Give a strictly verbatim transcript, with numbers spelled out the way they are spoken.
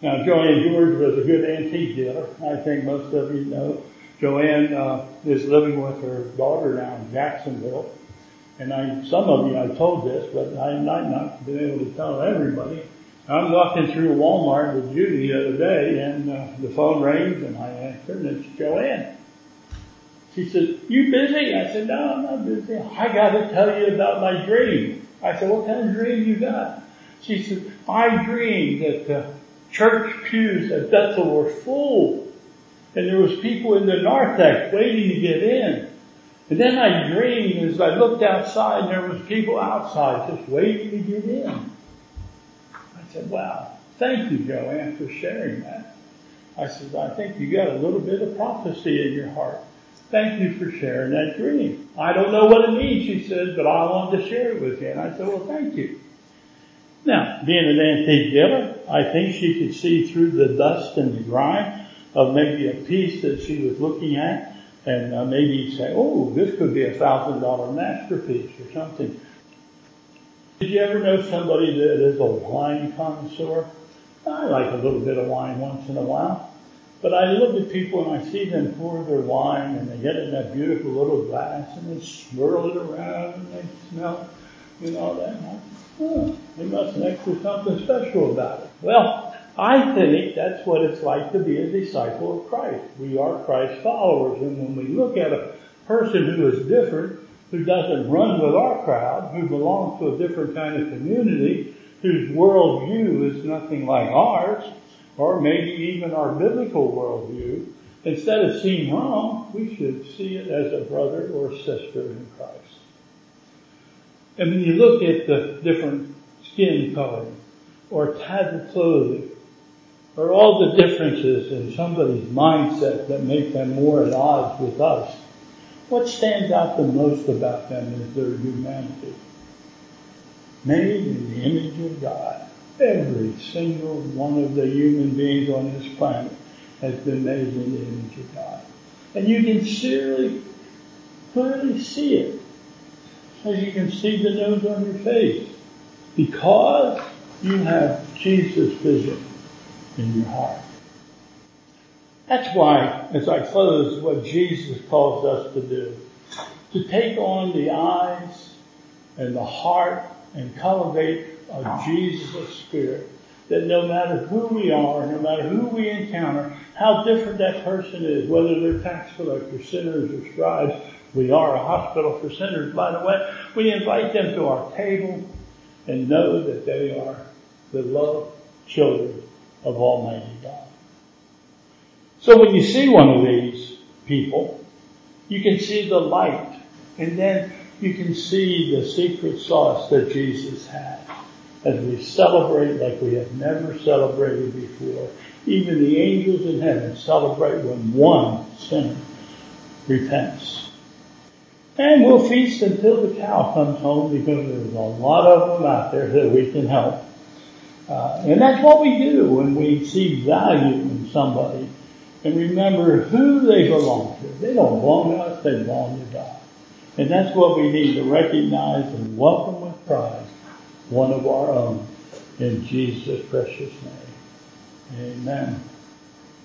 Now, Joanne George was a good antique dealer. I think most of you know. Joanne uh, is living with her daughter now in Jacksonville. And I, some of you, I told this, but I might not been able to tell everybody. I'm walking through Walmart with Judy the other day, and uh, the phone rings, and I answer, and it's Joanne. She said, "You busy?" I said, "No, I'm not busy. I got to tell you about my dream." I said, "What kind of dream you got?" She said, "I dreamed that the church pews at Bethel were full, and there was people in the narthex waiting to get in. And then I dreamed as I looked outside, and there was people outside just waiting to get in." I said, "Wow, thank you, Joanne, for sharing that." I said, "I think you got a little bit of prophecy in your heart. Thank you for sharing that dream. I don't know what it means," she said, "but I wanted to share it with you." And I said, "Well, thank you." Now, being an antique dealer, I think she could see through the dust and the grime of maybe a piece that she was looking at, and uh, maybe say, "Oh, this could be a thousand dollar masterpiece or something." Did you ever know somebody that is a wine connoisseur? I like a little bit of wine once in a while. But I look at people and I see them pour their wine and they get it in that beautiful little glass and they swirl it around and they smell, you know, that. Oh, they must think there's something special about it. Well, I think that's what it's like to be a disciple of Christ. We are Christ followers, and when we look at a person who is different, who doesn't run with our crowd, who belongs to a different kind of community, whose worldview is nothing like ours, or maybe even our biblical worldview, instead of seeing wrong, we should see it as a brother or sister in Christ. And when you look at the different skin coloring, or type of clothing, or all the differences in somebody's mindset that make them more at odds with us, what stands out the most about them is their humanity. Made in the image of God. Every single one of the human beings on this planet has been made in the image of God. And you can clearly, clearly see it, as you can see the nose on your face, because you have Jesus' vision in your heart. That's why, as I close, what Jesus calls us to do, to take on the eyes and the heart and cultivate a Jesus spirit, that no matter who we are, no matter who we encounter, how different that person is, whether they're tax collectors, sinners, or scribes, we are a hospital for sinners, by the way, we invite them to our table and know that they are the loved children of Almighty God. So when you see one of these people, you can see the light, and then you can see the secret sauce that Jesus had as we celebrate like we have never celebrated before. Even the angels in heaven celebrate when one sinner repents. And we'll feast until the cow comes home, because there's a lot of them out there that we can help. Uh, and that's what we do when we see value in somebody and remember who they belong to. They don't belong to us, they belong to God. And that's what we need to recognize and welcome with pride, one of our own, in Jesus' precious name. Amen.